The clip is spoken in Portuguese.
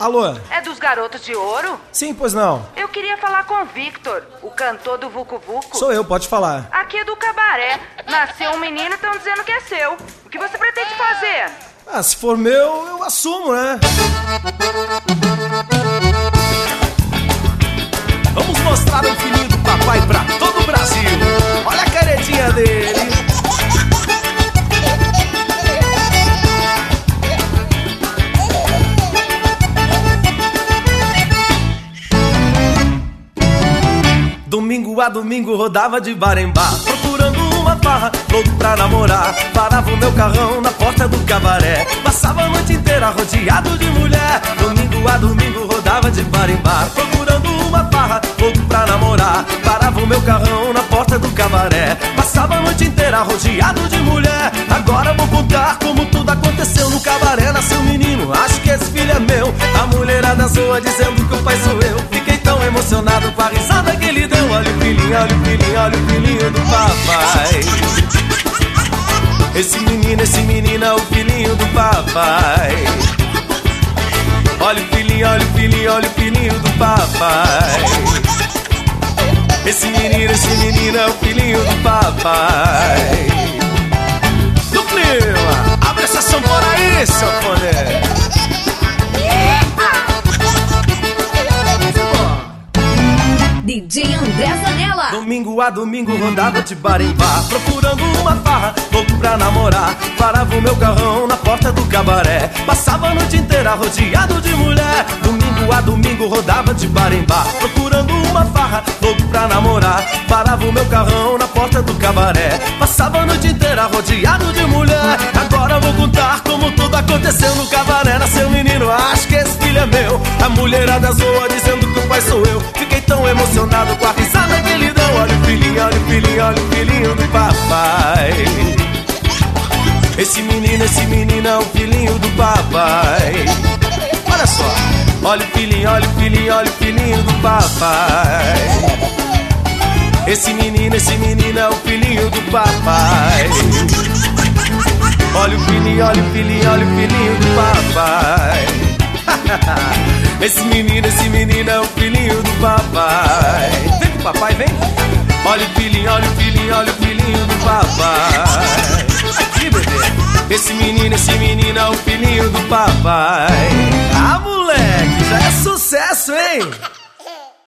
Alô? É dos Garotos de Ouro? Sim, pois não. Eu queria falar com o Victor, o cantor do Vucu Vucu. Sou eu, pode falar. Aqui é do Cabaré. Nasceu um menino e estão dizendo que é seu. O que você pretende fazer? Ah, se for meu, eu assumo, né? Vamos mostrar o filhinho do papai pra todo o Brasil. Olha a caretinha dele. Domingo a domingo rodava de bar em bar, procurando uma farra, louco pra namorar. Parava o meu carrão na porta do cabaré, passava a noite inteira rodeado de mulher. Domingo a domingo rodava de bar em bar, procurando uma farra, louco pra namorar. Parava o meu carrão na porta do cabaré, passava a noite inteira rodeado de mulher. Agora vou contar como tudo aconteceu no cabaré. Nasceu um menino, acho que esse filho é meu. A mulherada zoa dizendo que o pai sou eu. Fiquei tão emocionado com a risada que ele deu. Olha o filhinho, olha o filhinho, olha o filhinho do papai. Esse menino é o filhinho do papai. Olha o filhinho, olha o filhinho, olha o filhinho do papai. Esse menino é o filhinho do papai. Do clima, abre essa sanfona aí, sanfoneiro. DJ André Zanella. Domingo a domingo rodava de bar em bar, procurando uma farra, louco pra namorar. Parava o meu carrão na porta do cabaré, passava a noite inteira rodeado de mulher. Domingo a domingo rodava de bar em bar, procurando uma farra, louco pra namorar. Parava o meu carrão na porta do cabaré, passava a noite inteira rodeado de mulher. Agora vou contar como tudo aconteceu no cabaré. Nasceu um menino, acho que esse filho é meu. A mulherada zoa dizendo que o pai sou eu. Fiquei tão emocionado com a risada que ele deu. Olha o filhinho, olha o filhinho, olha o filhinho do papai. Esse menino é o filhinho do papai. Olha só, olha o filhinho, olha o filhinho, olha o filhinho do papai. Esse menino é o filhinho do papai. Olha o filhinho, olha o filhinho, olha o filhinho do papai. Esse menino é o filhinho do papai. Vem com o papai, vem. Olha o filhinho, olha o filhinho, olha o filhinho do papai. Aqui, bebê. Esse menino é o filhinho do papai. Ah, moleque, já é sucesso, hein?